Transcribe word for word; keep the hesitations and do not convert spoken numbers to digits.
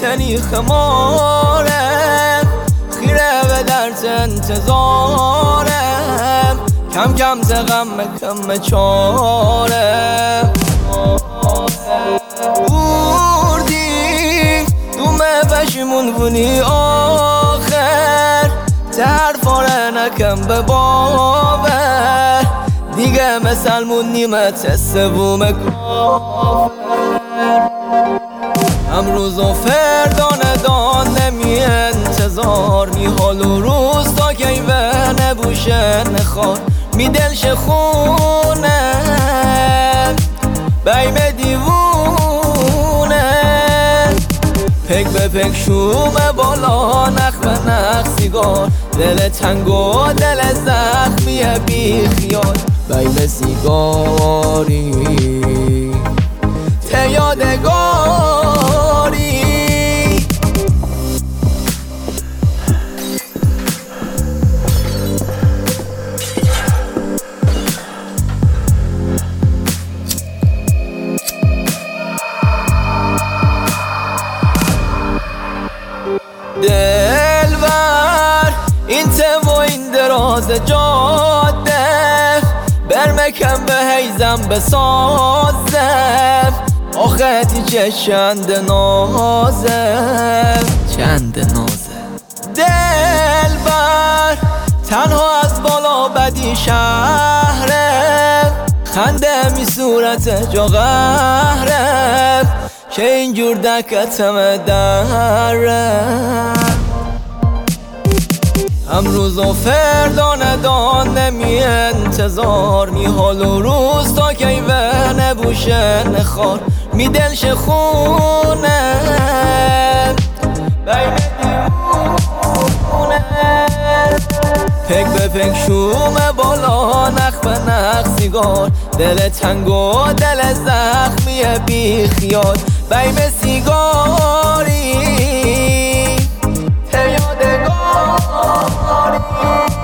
تنی خمارم خیره به درد انتظارم کم کم زغم کم چارم بردی دومه پشیمون بونی آخر ترفاره نکم به باور دیگه مثل مون نیمت سوم کافر امروز و فردا ندان نمی انتظار می حال و روز تا که به نبوشه نخوار می دلش خونه بیم دیوونه پک به پک شومه بالا نخ به نخ سیگار دل تنگ و دل زخمیه بی خیال بیم سیگاری ته یادگاری دلبر این ته و این دراز جاده برمکم به هیزم بسازم آخه تیچه چند نازم چند نازم دلبر تنها از بالا بدی شهرم خنده می صورت جا قهرم که اینجور دکتم درم امروز و فردا ندان نمی انتظار می حال و روز تا که به نبوشه نخوار می دلش خونه بیم دیوونه پک به پک شومه بالا نخ به نخ سیگار دل تنگ و دل زخمیه بی خیال بیم سیگاری ته یادگاری